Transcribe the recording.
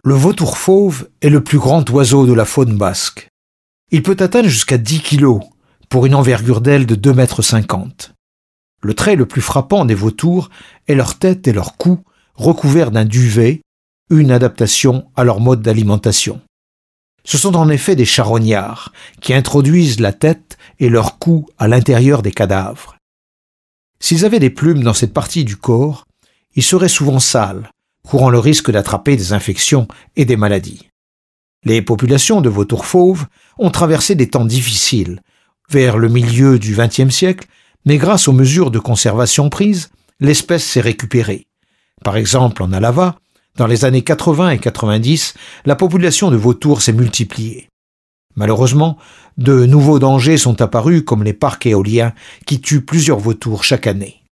Le vautour fauve est le plus grand oiseau de la faune basque. Il peut atteindre jusqu'à 10 kilos pour une envergure d'aile de 2,50 m. Le trait le plus frappant des vautours est leur tête et leur cou recouverts d'un duvet, une adaptation à leur mode d'alimentation. Ce sont en effet des charognards qui introduisent la tête et leur cou à l'intérieur des cadavres. S'ils avaient des plumes dans cette partie du corps, ils seraient souvent sales, courant le risque d'attraper des infections et des maladies. Les populations de vautours fauves ont traversé des temps difficiles, vers le milieu du XXe siècle, mais grâce aux mesures de conservation prises, l'espèce s'est récupérée. Par exemple, en Alava, dans les années 80 et 90, la population de vautours s'est multipliée. Malheureusement, de nouveaux dangers sont apparus comme les parcs éoliens qui tuent plusieurs vautours chaque année.